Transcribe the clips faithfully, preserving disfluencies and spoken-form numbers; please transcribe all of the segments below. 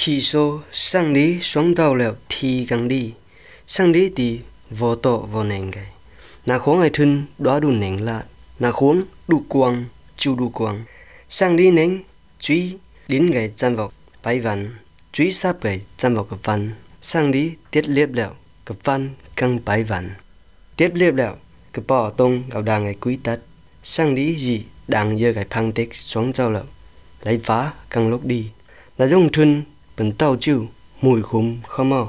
Khi số sang lý xuống đầu lẹo thì càng đi. Sang lý thì vô tổ vô nền cái. Nà khuống ai thân đó đủ nền lạ. Nà khuống đủ quang chú đủ quang. Sang lý nền truy lín gầy chăn vào bái văn. Truy sáp gầy chăn vào cái văn. Sang lý tiết liếp lẹo cái văn càng bái văn. Tiết liếp lẹo cái bỏ tông gạo đàng ngày quý tật. Sang lý gì đang dơ cái phang tích xuống dâu lẹo. Lấy phá càng lúc đi. Là dùng thân bẩn tàu chịu mùi khúm không mò.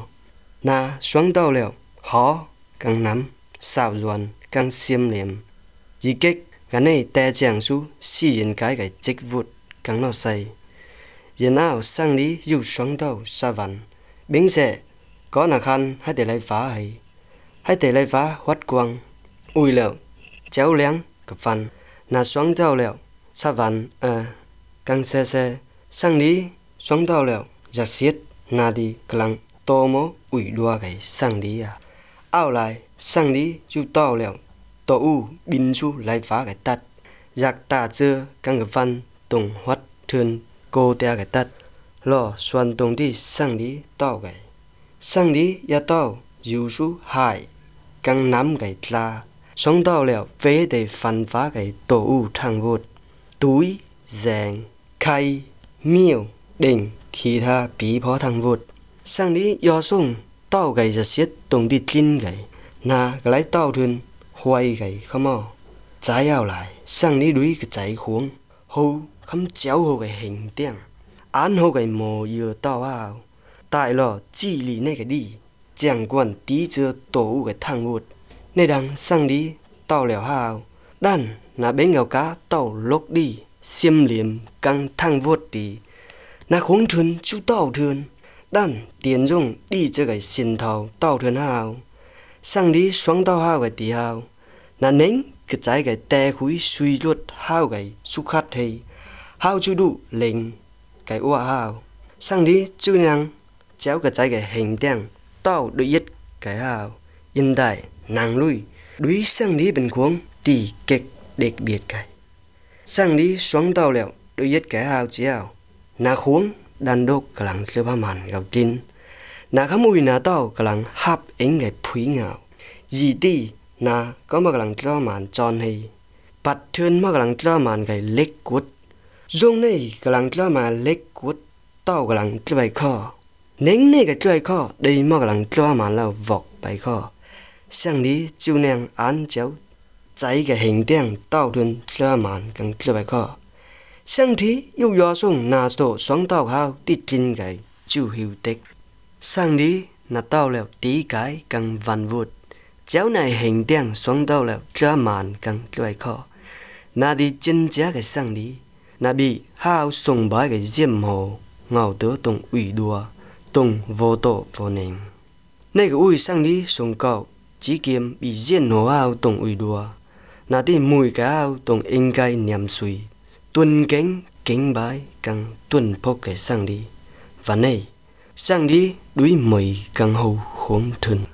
Nà xuống tàu lẹo khó càng nắm xào doan càng xiêm liềm. Dì kích gà này tè chàng su xì yên cái cái chích vụt càng nó say. Dì nào sang lý dù xuống tàu xa văn. Bình sẽ có nà khăn hay để lấy phá hay. Hay để lấy phá hoát quang. Ui lẹo chéo lén cái văn. Nà xuống tàu lẹo xa văn à càng xe xe. Sang lý xuống tàu lẹo giặc xiết nà đi càng tô mô ui đua cái sang lý à. Ao lại sang lý dù tàu lẹo tổ u bình su lấy phá cái tắt. Giặc tà chơ càng cái văn tùng hoát thương cô tè cái tắt. Lò xoan tùng đi sang lý tàu cái. Sang lý ya tàu dù su hại càng nắm cái la. Xuống tàu lẹo phế để phản phá cái tổ u thang vụt. Túi, dàng, khay, miêu, đỉnh, khi tha bí phó thang vụt. Sang lý do sung tàu cái giật xiết tùng đi tin cái. Nà cái lấy tàu thương hoài cái không mò. Trái ao lại sang lý đuối cái trái khuống. Hô khám chéo hô cái hình tiếng. Án hô cái mồ dừa tàu ao. Tại lò chi lý này cái đi. Chẳng quản tí chưa tổ cái thang vụt. Này đằng sang lý tàu lẻo hào. Đàn nà bến ngào cá tàu lốc đi. Xiêm liềm căng thang vụt đi. Nà khuống thương chú tàu thương. Đàn tiền dùng đi cho cái xin thầu tàu thương hào. Sang lý xuống tàu hào cái tí hào. Nà nến cái trái cái tè khúi suy luốt hào cái xúc khát hay. Hào chú đủ lệnh cái ua hào. Sang lý chú năng chéo cái trái cái hình tiếng tàu đối yết cái hào. Yên đại nàng lui đuối sang lý bình khuống tì kịch địch biệt cái. Sang lý xuống tàu lẹo đối yết cái hào chéo. Nà khuống đàn đốc cả lăng sư ba màn gạo tin. Nà khám ui nà tàu cả lăng hạp ánh cái phúi ngạo. Dì tì nà có mà cả lăng sư ba màn tròn hay. Bạch thương mà cả lăng sư ba màn cái lếch cút. Dùng này cả lăng sư ba màn lếch cút. Tàu cả lăng sư bài kho. Nến này cái sư bài kho. Đây mà cả lăng sư ba màn là vọc bài kho. Sang lý chú nàng án chéo. Cháy cái hình tiếng tàu thương sư ba màn càng sư bài kho. Sang thí yêu gió xuống nà tổ xuống tàu hào tít kinh cái chú hiếu tích. Sang lý nà tàu lẹo tí cái càng văn vụt. Chéo này hình tiếng xuống tàu lẹo tra màn càng loại khó. Nà đi chân giá cái sang lý. Nà bị hào sùng bái cái diêm hồ. Ngào tớ tùng ủy đùa. Tùng vô tổ vô nền. Này cái ui sang lý sùng cậu. Chỉ kiếm bị diên hồ hào tùng ủy đùa. Nà đi mùi cái hào tùng in gai nhằm suy. Tuân kính kính bái càng tuân phốc cái sang đi. Và này sang đi đuối mười càng hầu khuống thân.